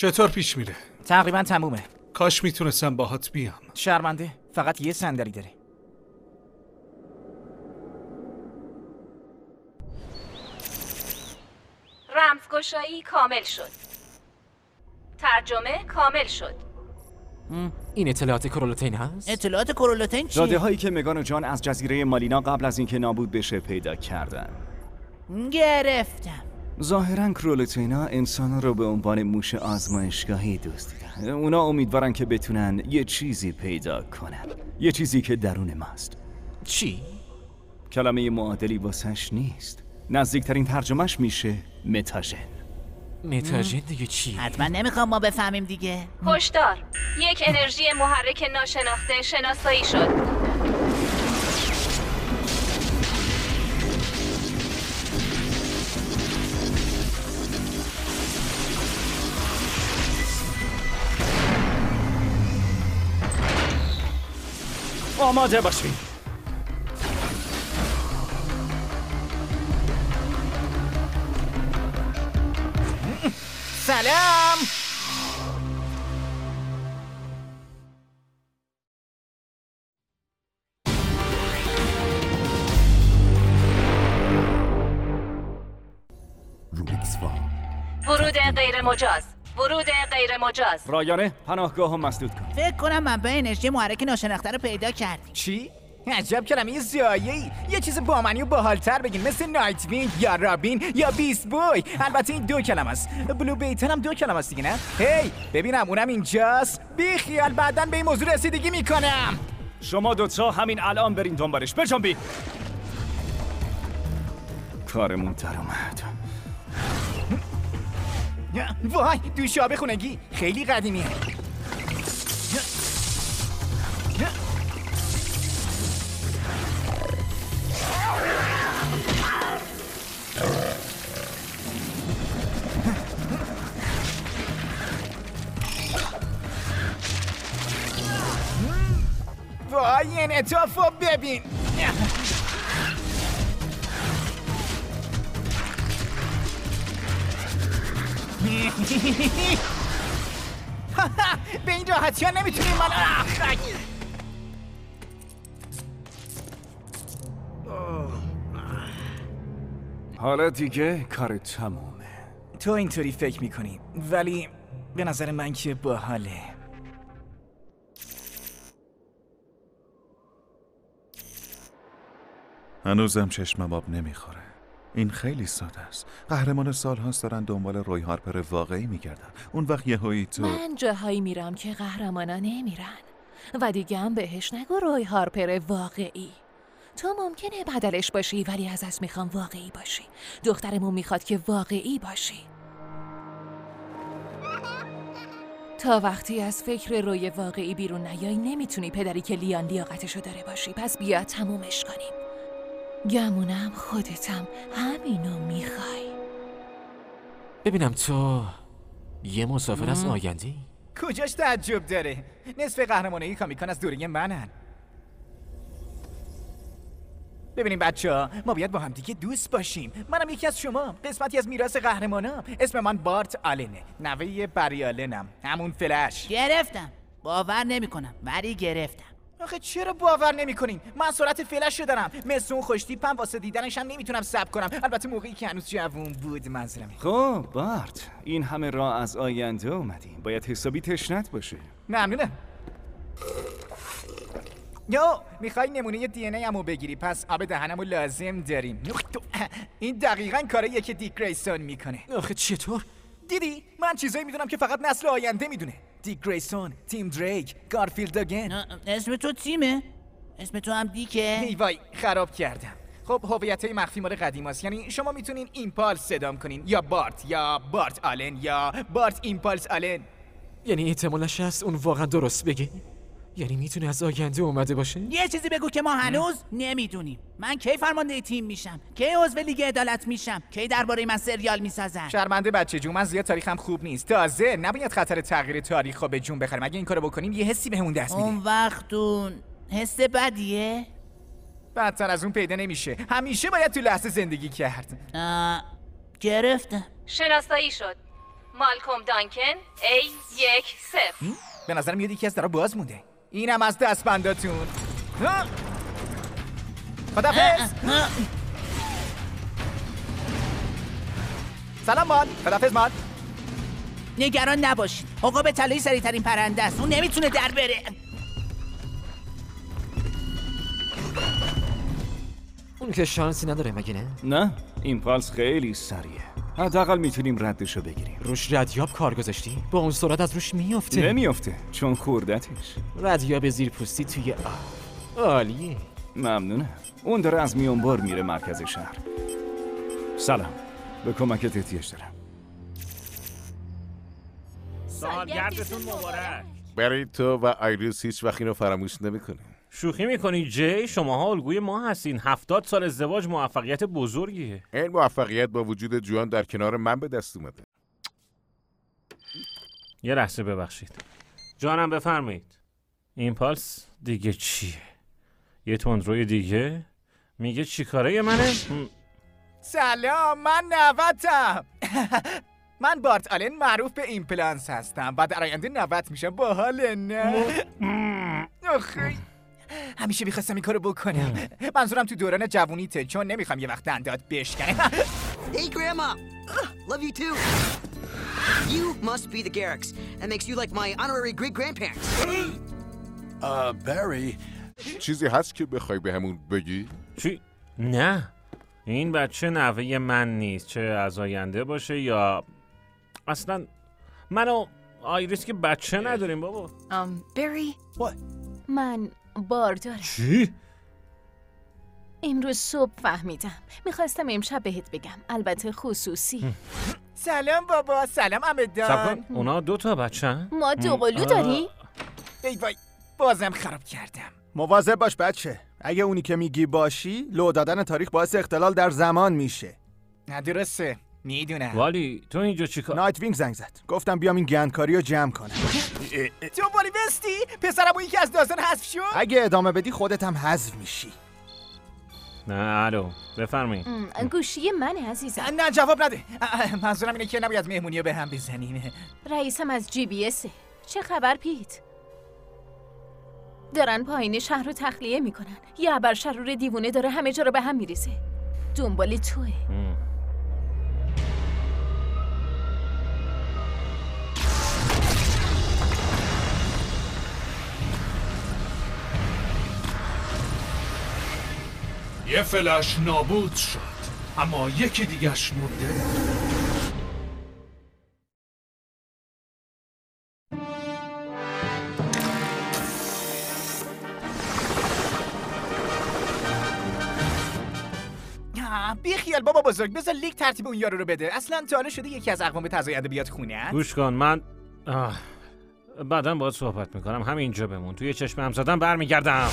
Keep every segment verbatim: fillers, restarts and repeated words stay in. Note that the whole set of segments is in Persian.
چطور پیش میره؟ تقریبا تمومه. کاش میتونستم باهات بیام. شرمنده، فقط یه صندلی داره. رمزگشایی کامل شد. ترجمه کامل شد. این اطلاعات کرولوتین هست؟ اطلاعات کرولوتین چیه؟ داده هایی که مگان و جان از جزیره مالینا قبل از اینکه نابود بشه پیدا کردن. گرفتم. ظاهراً کرولوتینا انسانا رو به عنوان موش آزمایشگاهی دوست دیدن. اونا امیدوارن که بتونن یه چیزی پیدا کنن، یه چیزی که درون ماست. چی؟ کلمه معادلی واسش نیست. نزدیکترین ترجمهش میشه متاژن. متاژن دیگه چی؟ حتما نمیخوام ما بفهمیم دیگه. هشدار، یک انرژی محرک ناشناخته شناسایی شد. آماده باشین. سلام. ورود غیر مجاز. ورود غیر مجاز. رایانه پناهگاه هم مسدود کن. فکر کنم منبع انرژی محرک ناشناخته رو پیدا کردیم. چی؟ عجب کلمه زایه‌ای. یه چیز بامعنی و باحال‌تر بگین، مثل نایت وینگ یا رابین یا بیست بوی. البته این دو کلمه است. بلو بیتن هم دو کلمه است دیگه، نه؟ هی ببینم اونم اینجاست. بی خیال بعداً به این موضوع رسیدگی میکنم. شما دوتا همین الان برین دنبالش. بجنبین. کارمون در اومد. وای، دوشابه خونگی خیلی قدیمیه. وای، این انعطافو ببین. به این راحتی ها نمیتونیم من. حالا دیگه کار تمومه. تو اینطوری فکر میکنی، ولی به نظر من که باحاله. هنوزم چشمم آب نمیخوره. این خیلی ساده است. قهرمان سالهاست دارن دنبال روی هارپر واقعی میگردن. اون وقت یهویی تو من جاهایی میرم که قهرمانا نمیرن و دیگه هم بهش نگو روی هارپر واقعی. تو ممکنه بدلش باشی، ولی ازت میخوام واقعی باشی. دخترمون میخواد که واقعی باشی. تا وقتی از فکر روی واقعی بیرون نیای نمیتونی پدری که لیان لیاقتشو داره باشی. پس بیا تمومش کنیم. گمونم خودتم همینو میخوای. ببینم تو یه مسافر از آینده‌ای؟ کجاش تعجب داره؟ نصف قهرمانای کامیکان از دوره منن. ببینیم بچه‌ها، ما باید با هم دیگه دوست باشیم. منم یکی از شما، قسمتی از میراث قهرمانام. اسم من بارت آلنه، نوه بری آلنم، همون فلش. گرفتم. باور نمیکنم ولی گرفتم. آخه چرا باور نمیکنین؟ من سرعت فلش رو دارم. مثل اون خوشتیپم، واسه دیدنش هم نمیتونم صبر کنم. البته موقعی که هنوز جوون بود منظورمه. خب بارت، این همه راه از آینده اومدیم. باید حسابی تشنت باشه. ممنونم. یو، میخوای نمونه دی ان ای همو بگیری، پس آب دهنمو لازم داریم. این دقیقاً کاریه که دیک گریسون میکنه. آخه چطور؟ دیدی؟ من چیزایی میدونم که فقط نسل آینده میدونه. دیک گریسون، تیم دریک، گارفیلد اگین. اسم تو تیمه؟ اسم تو هم دیکه؟ ای وای، خراب کردم. خب هویتای مخفی مال قدیماست. یعنی شما میتونین ایمپالس صدام کنین، یا بارت، یا بارت آلن، یا بارت ایمپالس آلن. یعنی احتمالش هست اون واقعا درست بگه؟ یعنی میتونه از آینده اومده باشه؟ یه چیزی بگو که ما هنوز نمیدونیم. من کی فرمانده تیم میشم؟ کی عضو لیگ عدالت میشم؟ کی درباره من سریال میسازن؟ شرمنده بچه جون، من زیاد تاریخم خوب نیست. تازه نباید خطر تغییر تاریخو به جون بخریم. اگه این کارو بکنیم یه حسی بهمون دست میده. اون وقتون حس بدیه؟ بدتر از اون پیدا نمیشه. همیشه باید تو لحظه زندگی کرد. آه، گرفتم. شناسایی شد. مالکوم دانکن ای یک صفر. به نظرم یه یکی از درا باز مونده. اینم از دستبنداتون. ها! خدافظ. سلام ماد. خدافظ ماد. نگران نباشید، عقاب طلایی سریع‌ترین پرنده است. اون نمیتونه در بره. اون که شانسی نداره مگه نه؟ نه، این پالس خیلی سریعه. حداقل میتونیم ردشو بگیریم. روش ردیاب کار گذاشتی؟ با اون سرعت از روش میافته. نمیافته چون خوردتش. ردیاب زیر پوستی توی آب. عالیه. ممنونم. اون داره از میانبار میره مرکز شهر. سلام، به کمکت احتیاج دارم. سالگردتون مبارک. برای تو و آیریس هیچ وقت اینو فراموش نمی‌کنین. شوخی میکنی جی؟ شماها الگوی ما هستین. هفتاد سال ازدواج موفقیت بزرگیه. این موفقیت با وجود جوان در کنار من به دست اومده. یه لحظه ببخشید. جانم بفرمایید. این پالس دیگه چیه؟ یه تندروی دیگه؟ میگه چی کاره منه؟ سلام، من نوتم. من بارت آلن معروف به ایمپلانس هستم و در آینده نوت میشم. باحاله نه؟ آخی همیشه میخواستم این کارو بکنم. منظورم تو دوران جوونیته، چون نمیخوام یه وقت دندات بشکنه. Hey grandma, love you too. You must be the Garricks. That makes you like my honorary great grandparents. آ بری چیزی هست که بخوای بهمون بگی؟ چی؟ نه. این بچه نوه من نیست، چه از آینده باشه یا اصلا من و آیریس که بچه نداریم بابا. ام بری من باردارم. چی؟ امروز صبح فهمیدم. میخواستم امشب بهت بگم، البته خصوصی. سلام بابا. سلام عمدان. صبر کن، اونا دو تا بچه؟ ما دو قلو داری؟ ای وای، بازم خراب کردم. مواظب باش بچه. اگه اونی که میگی باشی، لو دادن تاریخ باعث اختلال در زمان میشه. نه درسته، میدونم. ولی تو اینجا چیکار؟ نایت وینگ زنگ زد. گفتم بیام این گندکاری رو جمع کنم. تو بالی بستی؟ پسرم اون یکی از داستان حذف شد؟ اگه ادامه بدی خودت هم حذف میشی. نه الو بفرمایید. گوشی منه عزیزم. نه جواب نده. منظورم اینه که نباید مهمونی رو به هم بزنیم. رئیسم از جی بی اسه. چه خبر پیت؟ دارن پایین شهر رو تخلیه میکنن. یه ابر شرور دیوونه داره همه جا رو به هم میریزه. دنبال توه. یه فلش نابود شد، اما یکی دیگهش مونده. بی خیال بابا بزرگ، بذار لیگ ترتیب اون یارو رو بده. اصلا تا حالا شده یکی از اقوام تزاینده بیاد خونه؟ گوش کن، من آه. بعدم باید صحبت میکنم. همینجا بمون. توی چشم هم زدن برمیگردم.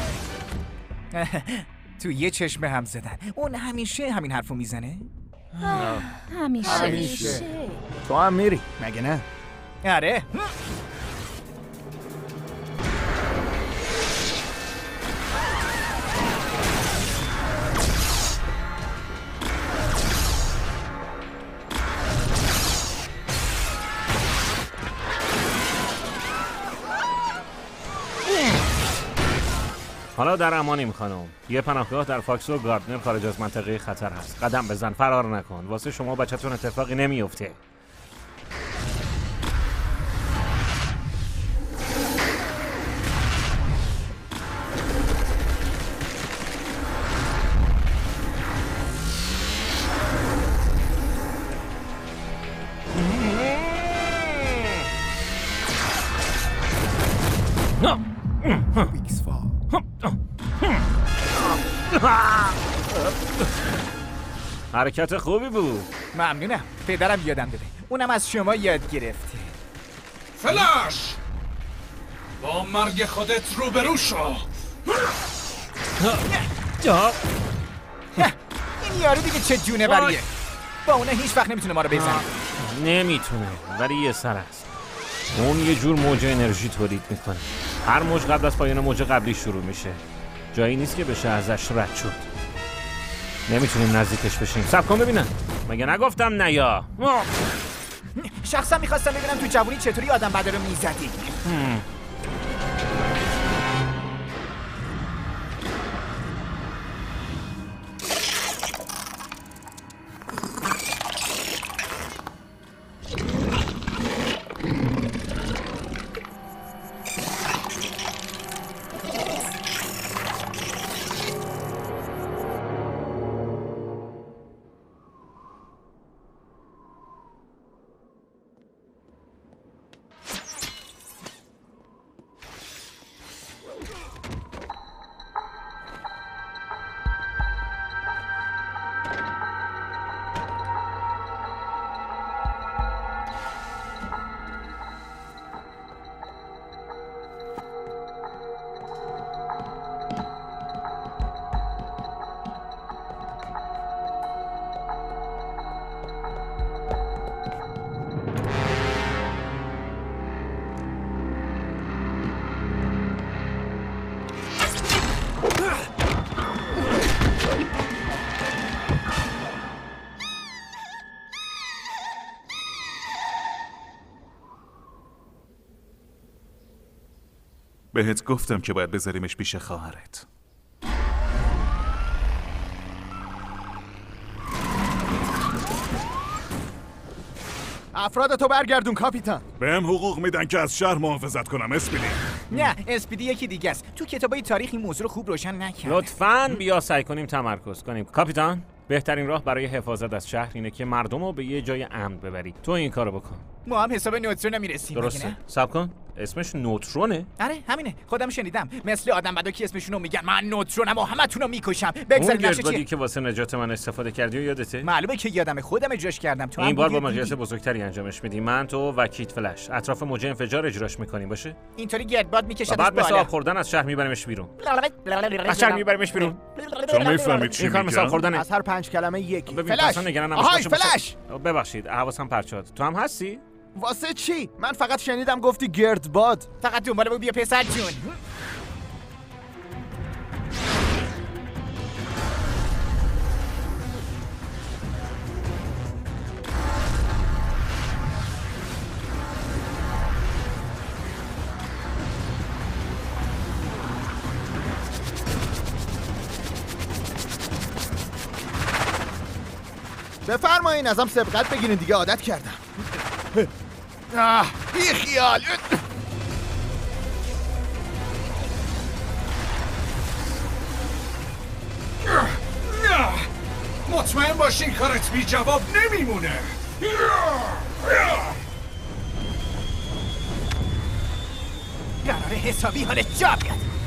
تو یه چشم هم زدن. اون همیشه همین حرفو میزنه؟ همیشه همیشه. تو هم میری مگه نه؟ آره. حالا در امانیم خانم. یه پناهگاه در فاکسو گاردنر خارج از منطقه خطر هست. قدم بزن، فرار نکن. واسه شما بچه‌تون اتفاقی نمیفته. حرکت خوبی بود. ممنونم. پدرم یادم داده. اونم از شما یاد گرفته. فلاش با مرگ خودت روبرو شو. این یارو دیگه چه جونه بریه. با اونه هیچ وقت نمیتونه ما رو بزنه. نمیتونه، ولی یه سر است. اون یه جور موج انرژی تولید میکنه. هر موج قبل از پایان موج قبلی شروع میشه. جایی نیست که بشه ازش رد شد. نمیتونیم نزدیکش بشیم. صبر کن ببینم. مگه نگفتم نیا؟ شخصا میخواستم ببینم تو جوونی چطوری آدم بده رو میزدی. بهت گفتم که باید بذاریمش پیش خواهرت. افراد تو برگردون کاپیتان. بهم حقوق میدن که از شهر محافظت کنم اسپیدی. نه اسپیدی یکی دیگه است. تو کتابای تاریخ این موضوع رو خوب روشن نکرد. لطفاً بیا سعی کنیم تمرکز کنیم. کاپیتان، بهترین راه برای حفاظت از شهر اینه که مردم رو به یه جای امن ببری. تو این کارو بکن. ما هم حساب نوترون نمیرسیم. درسته. صبر کن. اسمش نوترونه؟ آره همینه. خودم شنیدم. مثل آدم بدا که اسمشونو میگن من نوترونم و همتونو میکشم. اون بگذارید نشه گردبادی چی؟ که واسه نجات من استفاده کردی و یادته؟ معلومه که یادمه. خودم اجراش کردم. تو این بار با مقیاس بزرگتری انجامش میدی. من تو و کیت فلش اطراف موج انفجار اجراش میکنیم باشه؟ اینطوری گردباد میکشدش بعد مثل بالا. آب خوردن از شهر میبریمش بیرون. از شهر میبریمش بیرون. تو میفهمید چی این کار مثل آب خوردنه. از هر پنج کلمه یکی. ببین فلش. اصلا نگران آهای نباش. باشه فلش. باشه. ببخشید حواسم پرت شد. تو هم هستی؟ واسه چی؟ من فقط شنیدم گفتی گردباد. فقط دنبال بود بیا پسر جون. بفرمایین ازم سبقت بگیرین دیگه عادت کردم. آه بی خیال. نه مطمئن باشین کارت بی جواب نمیمونه. قراره حسابی حالت جا بیاد.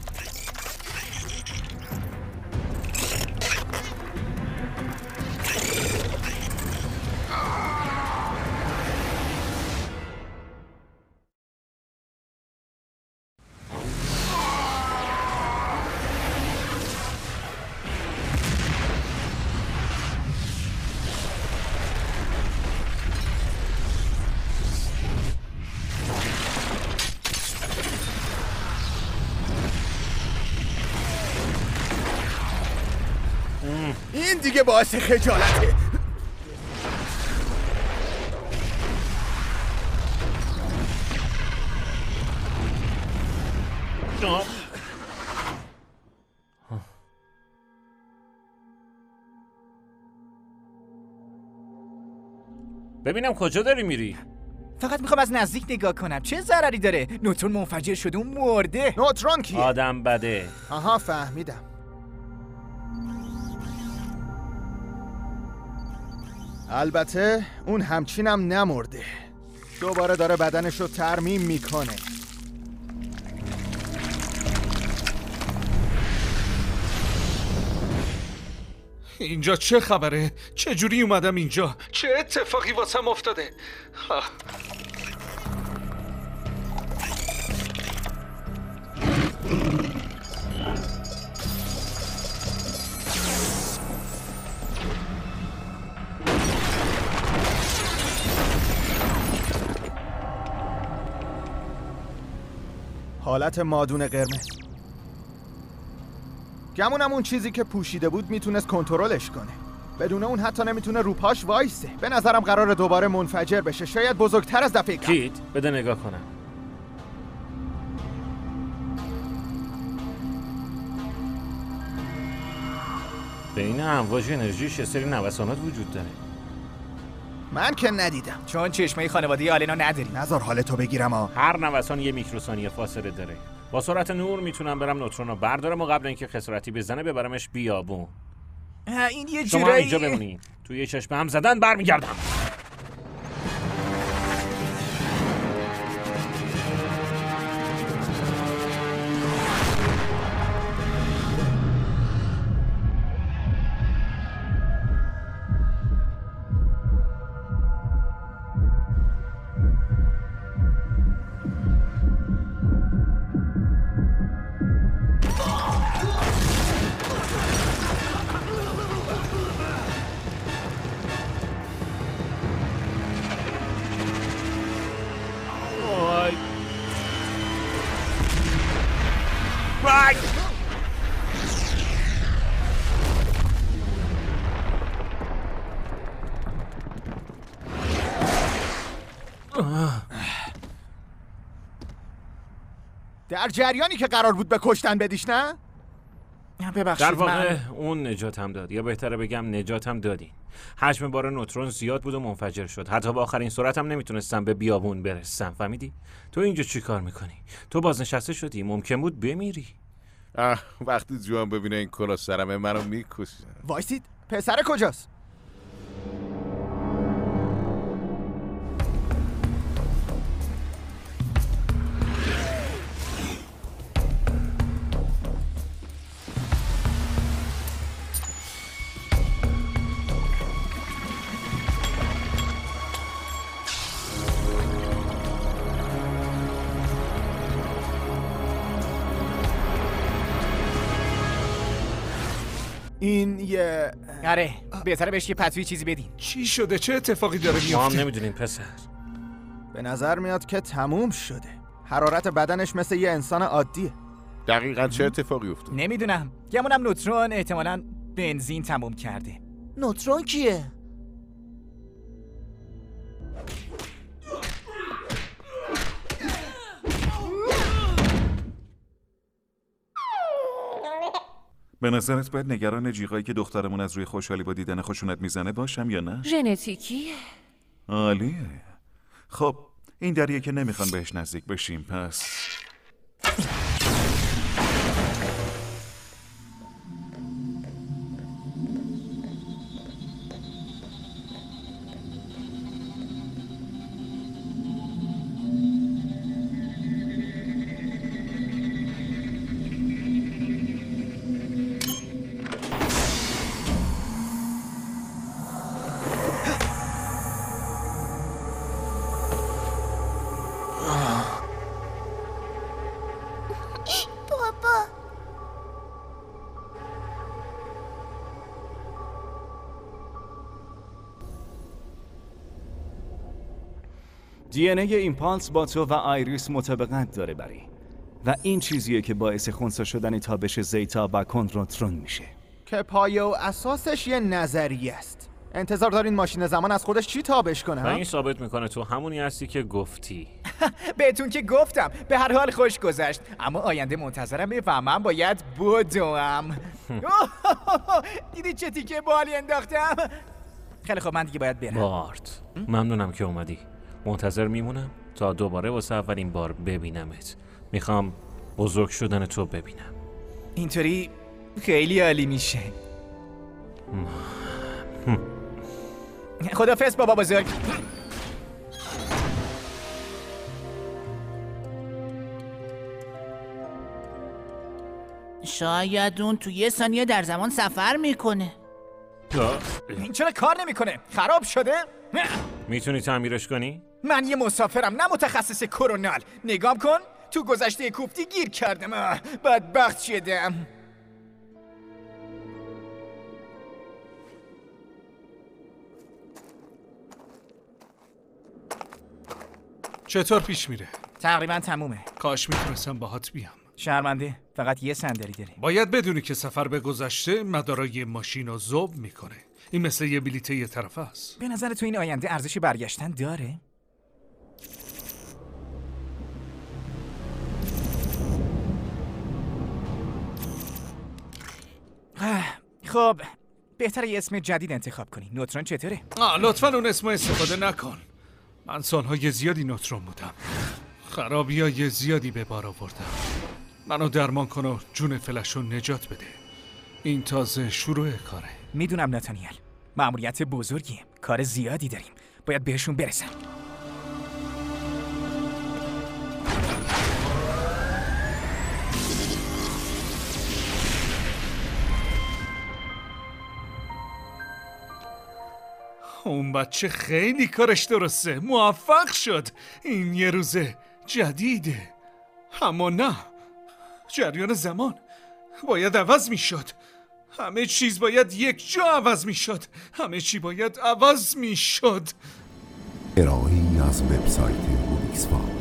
این دیگه باعث خجالته. ببینم کجا داری میری؟ فقط میخوام از نزدیک نگاه کنم. چه ضرری داره؟ نوترون منفجر شده و مرده. نوترون کیه؟ آدم بده. آها فهمیدم. البته اون همچینم نمرده. دوباره داره بدنشو ترمیم میکنه. اینجا چه خبره؟ چه جوری اومدم اینجا؟ چه اتفاقی واسم افتاده؟ آه. حالت مادون قرمز. گمونم اون چیزی که پوشیده بود میتونست کنترلش کنه. بدون اون حتی نمیتونه رو پاش وایسه. به نظرم قراره دوباره منفجر بشه، شاید بزرگتر از دفعه قبل. کیت بده نگاه کنم. بین امواج انرژیش یه سری نوسانات وجود داره. من که ندیدم، چون چشمه خانواده آلنا نداری. نذار حالتو بگیرم ها. هر نوسان یه میکروثانیه فاصله داره. با سرعت نور میتونم برم نوترون رو بردارم و قبل اینکه خسارتی بزنه ببرمش بیابون. این یه شما جورایی اینجا بمونین. توی یه چشم هم زدن برمیگردم. در جریانی که قرار بود به کشتن بدیش، نه؟ ببخشید در واقع من... اون نجاتم داد، یا بهتره بگم نجاتم دادین. حجم بار نوترون زیاد بود و منفجر شد. حتی با آخرین سرعتم نمیتونستم به بیابون برسم. فهمیدی؟ تو اینجا چی کار میکنی؟ تو بازنشسته شدی، ممکن بود بمیری. اه وقتی جوان ببینه این کلا سرمه منو میکشه. وایسید، پسر کجاست؟ این یه... آره بهتره بهش یه پتوی چیزی بدین. چی شده؟ چه اتفاقی داره میفته؟ ما هم نمیدونیم پسر. به نظر میاد که تموم شده. حرارت بدنش مثل یه انسان عادیه. دقیقاً چه اتفاقی افتاد؟ نمیدونم. گمونم نوترون احتمالاً بنزین تموم کرده. نوترون کیه؟ به نظرت باید نگران جیغایی که دخترمون از روی خوشحالی با دیدن خشونت میزنه باشم یا نه؟ ژنتیکیه. عالیه. خب این دریه که نمیخوان بهش نزدیک بشیم، پس دی ان ای ایمپالس با تو و آیریس مطابقت داره بری و این چیزیه که باعث خنثی شدن تابش زیتا و کندروترون میشه که پایه و اساسش یه نظریه است. انتظار دارین ماشین زمان از خودش چی تابش کنه؟ و این ثابت میکنه تو همونی هستی که گفتی. بهتون که گفتم به هر حال خوش گذشت، اما آینده منتظرم بفهمم باید بدوم. دیدی چه تیکه بالی انداختم؟ خیلی خب من دیگه باید برم. بارت ممنونم که اومدی. منتظر میمونم تا دوباره واسه اولین بار ببینمت. میخوام بزرگ شدن تو ببینم. اینطوری خیلی عالی میشه. خدافظ بابا بزرگ. شاید اون تو یه ثانیه در زمان سفر میکنه. این چرا کار نمیکنه؟ خراب شده؟ میتونی تعمیرش کنی؟ من یه مسافرم نه متخصص کرونال. نگام کن تو گذشته کوفتی گیر کردم. بدبخت شدم. چطور پیش میره؟ تقریبا تمومه. کاش میتونستم باهات بیام. شرمنده، فقط یه صندلی داریم. باید بدونی که سفر به گذشته مدارای ماشین رو ذوب میکنه. این مثل یه بلیت یه طرفه است. به نظر تو این آینده ارزش برگشتن داره؟ خب بهتره یه اسم جدید انتخاب کنی. نوترون چطوره؟ آه لطفا اون اسم استفاده نکن. من سالهای زیادی نوترون بودم. خرابی های زیادی به بار آوردم. منو درمان کن و جون فلش رو نجات بده. این تازه شروع کاره. میدونم ناتانیل، مأموریت بزرگیه، کار زیادی داریم، باید بهشون برسم. اون بچه خیلی کارش درسته، موفق شد. این یه روزه جدیده. اما نه، جریان زمان باید عوض می شد. همه چیز باید یک جا عوض می شد. همه چی باید عوض می شد. ارائه‌ای از وبسایت اونیکس فام.